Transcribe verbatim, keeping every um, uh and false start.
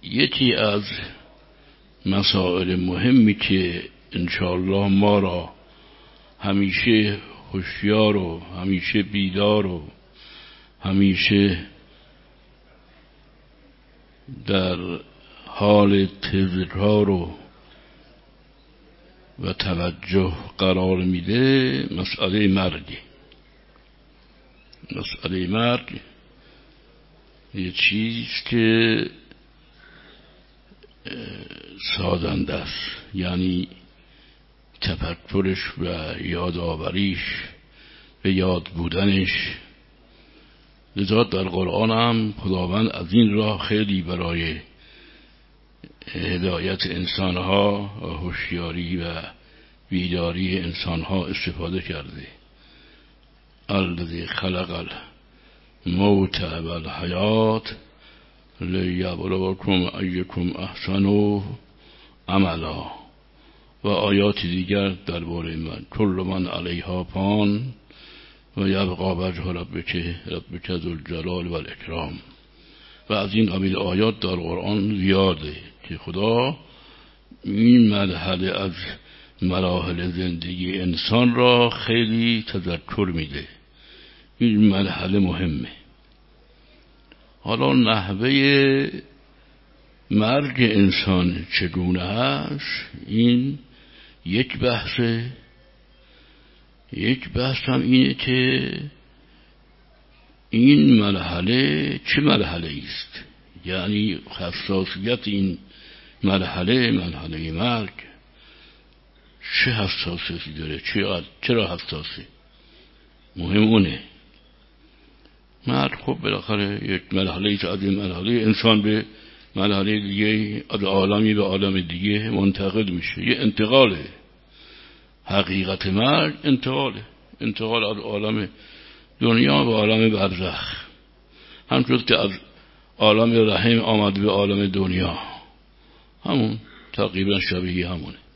یکی از مسائل مهمی که انشاءالله ما را همیشه هوشیار و همیشه بیدار و همیشه در حال تذکر و و توجه قرار میده مسئله مرگ. مسئله مرگ یه چیز که سازنده است، یعنی تفکرش و یادآوریش به یاد بودنش. لذا در قرآن هم خداوند از این راه خیلی برای هدایت انسانها و هوشیاری و بیداری انسانها استفاده کرده. الذی خلق الموت والحیات لیبلوکم ایکم احسن عملا. و آیات دیگر درباره من کل من علیها فان و یبقی وجه ربک ربک ذو الجلال و الاکرام. و از این قبیل آیات در قرآن زیاده که خدا این مرحله از مراحل زندگی انسان را خیلی تذکر میده. این مرحله مهمه. حالا نحوه مرگ انسان چگونه هست این یک بحثه. یک بحث هم اینه که این مرحله چه مرحله است، یعنی حساسیت این مرحله مرحله مرگ چه حساسیتی داره، چرا حساسه. مهم اونه. مرگ خب بالاخره یک مرحله است از این مرحله انسان به مرحله دیگه، از عالمی به عالم دیگه منتقل میشه. یه انتقاله. حقیقت مرگ انتقاله، انتقال از عالم دنیا به عالم برزخ. همچون که از عالم رحم آمد به عالم دنیا، همون تقریبا شبیه همونه.